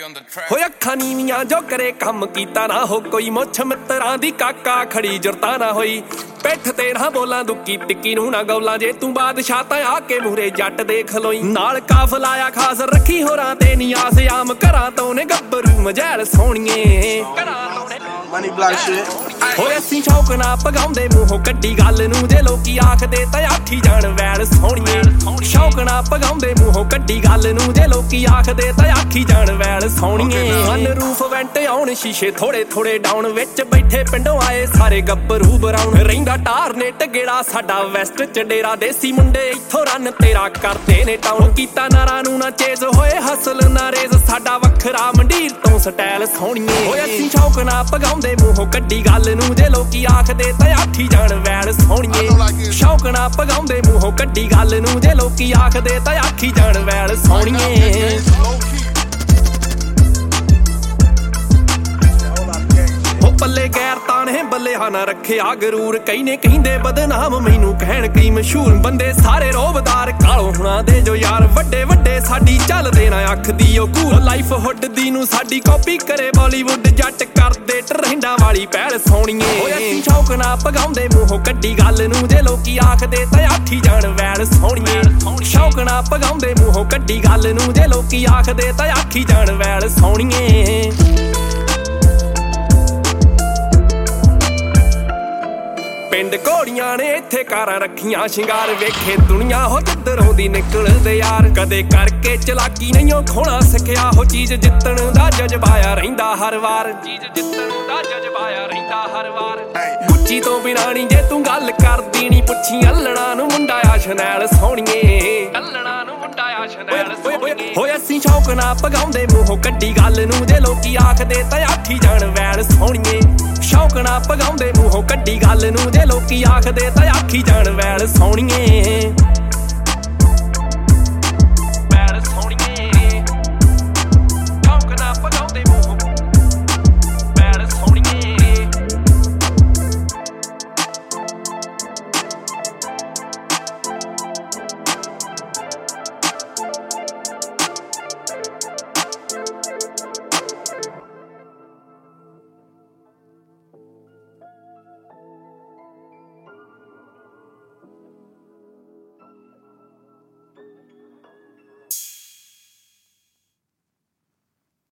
ਹੋਇਆ ਅੱਖਾਂ ਨੀਵੀਆਂ ਜੋ ਕਰੇ ਕੰਮ ਕੀਤਾ ਨਾ ਹੋ ਕੋਈ ਮੁੱਛ ਮਿੱਤਰਾਂ ਦੀ ਕਾਕਾ ਖੜੀ ਜੁਰਤਾ ਨਾ ਹੋਈ ਪਿੱਠ ਤੇ ਨਾ ਬੋਲਾਂ ਦੁੱਕੀ ਟਿੱਕੀ ਨੂੰ ਨਾ ਗੌਲਾਂ ਜੇ ਤੂੰ ਬਾਦਸ਼ਾਹ ਤਾਂ ਆ ਕੇ ਮੂਰੇ ਜੱਟ ਦੇ ਖਲੋਈ ਨਾਲ ਕਾਫਲਾ ਆਇਆ ਖਾਸ ਰੱਖੀ ਹੋਰਾਂ ਤੇ ਨਿਆਸ ਆਮ ਘਰਾਂ ਤੋਂ ਨੇ ਗੱਭਰੂ ਮਜੈਲ ਸੋਹਣੀਏ Money block shit. ਹੋਏ ਅਸੀਂ ਸ਼ੌਕ ਨਾ ਪਗਾਉਂਦੇ ਮੂੰਹੋਂ ਕੱਢੀ ਗੱਲ ਨੂੰ ਜੇ ਲੋਕੀ ਆਖਦੇ ਤਾਂ ਆਖੀ ਜਾਣ ਵੈਲ ਸੋਹਣੀਏ ਸ਼ੌਕ ਨਾ ਪਗਾਉਂਦੇ ਮੂੰਹੋਂ ਕੱਢੀ ਗੱਲ ਨੂੰ ਜੇ ਲੋਕੀ ਆਖਦੇ ਤਾਂ ਆਖੀ ਜਾਣ ਵੈਲ ਸੋਹਣੀਏ ਅਨਰੂਫ ਵੈਂਟ ਆਉਣ ਸ਼ੀਸ਼ੇ ਥੋੜੇ ਥੋੜੇ ਡਾਊਨ ਵਿੱਚ ਬੈਠੇ ਪਿੰਡੋਂ ਆਏ ਸਾਰੇ ਗੱਭਰੂ ਬਰਾਉਨ ਰਹਿੰਦਾ ਟਾਰਨੇਟ ਗੇੜਾ ਸਾਡਾ ਵੈਸਟ ਚ ਡੇਰਾ ਦੇਸੀ ਮੁੰਡੇ ਇੱਥੋਂ ਰਨ ਤੇਰਾ ਕਰਦੇ ਨੇ ਟਾਊਨ ਕੀਤਾ ਨਾਰਾਂ ਨੂੰ ਨਾ ਚੇਜ਼ ਹੋਏ ਹਸਲ ਨਾ ਰੇਜ਼ ਸਾਡਾ ਵੱਖਰਾ ਮੰਡੀਰ ਤੋਂ ਸਟਾਈਲ ਸੋਹਣੀਏ ਹੋਏ ਅਸੀਂ ਸ਼ੌਕ ਨਾ ਪਗਾਉਂਦੇ ਮੂੰਹੋਂ ਕੱਢੀ ਗੱਲ ਨੂੰ ਜੇ ਲੋਕੀ ਆਖਦੇ ਤਾਂ ਆਖੀ ਜਾਣ ਵੈਲ ਸੋਹਣੀਏ ਸ਼ੌਕ ਨਾ ਪਗਾਉਂਦੇ ਮੂੰਹੋਂ ਕੱਢੀ ਗੱਲ ਨੂੰ ਜੇ ਲੋਕੀ ਆਖਦੇ ਤਾਂ ਆਖੀ ਜਾਣ ਵੈਲ ਸੋਹਣੀਏ ਪੱਲੇ ਗੈਰ ਤਾਣੇ ਬੱਲੇ ਨਾ ਰੱਖਿਆ ਗਰੂਰ ਕਈ ਨੇ ਕਹਿੰਦੇ ਬਦਨਾਮ ਮੈਨੂੰ ਕਹਿਣ ਕਈ ਮਸ਼ਹੂਰ ਬੰਦੇ ਸਾਰੇ ਰੋਬਦਾਰ ਕਾਲੋ ਹੁਣਾ ਦੇ ਜੋ ਯਾਰ ਵੱਡੇ ਵੱਡੇ ਸਾਡੀ ਚੱਲਦੇ ਨਾ ਅੱਖ ਦੀ ਉਹ ਕੂਲ ਲਾਈਫ ਹੁੱਡ ਦੀ ਨੂੰ ਸਾਡੀ ਕਾਪੀ ਕਰੇ ਬਾਲੀਵੁੱਡ ਜੱਟ ਕਰਦੇ ਟਰੈਂਡਾਂ ਵਾਲੀ ਪਹਿਲ ਸੋਹਣੀਏ ਓਏ ਅਸੀਂ ਸ਼ੌਕ ਨਾ ਪਗਾਉਂਦੇ ਮੂੰਹੋਂ ਕੱਢੀ ਗੱਲ ਨੂੰ ਜੇ ਲੋਕੀ ਆਖਦੇ ਤਾਂ ਆਖੀ ਜਾਣ ਵੈਲ ਸੋਹਣੀਏ ਸ਼ੌਕ ਨਾ ਪਗਾਉਂਦੇ ਮੂੰਹੋਂ ਕੱਢੀ ਗੱਲ ਨੂੰ ਜੇ ਲੋਕੀ ਆਖਦੇ ਤਾਂ ਆਖੀ ਜਾਣ ਵੈਲ ਸੋਹਣੀਏ ਪਿੰਡ ਘੋੜੀਆਂ ਨੇ ਇੱਥੇ ਕਾਰਾਂ ਰੱਖੀਆਂ ਸ਼ਿੰਗਾਰ ਵੇਖੇ ਦੁਨੀਆ ਹੋ ਕਿੱਧਰੋਂ ਦੀ ਨਿਕਲਦੇ ਯਾਰ ਕਦੇ ਕਰਕੇ ਚਲਾਕੀ ਨਹੀਂਓ ਖੋਣਾ ਸਿੱਖਿਆ ਹੋ ਚੀਜ਼ ਜਿੱਤਣ ਦਾ ਜਜ਼ਬਾਇਆ ਰਹਿੰਦਾ ਹਰ ਵਾਰ ਚੀਜ਼ ਜਿੱਤਣ ਦਾ ਜਜ਼ਬਾਇਆ ਰਹਿੰਦਾ ਹਰ ਵਾਰ ਗੁੱਚੀ ਤੋਂ ਬਿਨਾਂ ਨੀ ਜੇ ਤੂੰ ਗੱਲ ਕਰਦੀ ਨੀ ਪੁੱਛੀ ਅੱਲਣਾ ਨੂੰ ਮੁੰਡਾ ਆ ਸ਼ਨੈਲ ਸੋਹਣੀਏ ਅੱਲਣਾ ਨੂੰ ਮੁੰਡਾ ਆ ਸ਼ਨੈਲ ਸੋਹਣੀਏ ਹੋਏ ਅਸੀਂ ਸ਼ੌਕ ਨਾ ਪਗਾਉਂਦੇ ਮੂੰਹੋਂ ਕੱਢੀ ਗੱਲ ਨੂੰ ਜੇ ਲੋਕੀ ਆਖਦੇ ਤਾਂ ਆਖੀ ਜਾਣ ਵੈਲ ਸੋਹਣੀਏ ਸ਼ੌਕ ਨਾ ਪਗਾਉਂਦੇ ਮੂੰਹੋਂ ਕੱਢੀ ਗੱਲ ਨੂੰ ਜੇ ਲੋਕੀ ਆਖਦੇ ਤਾਂ ਆਖੀ ਜਾਣ ਵੈਲ ਸੋਹਣੀਏ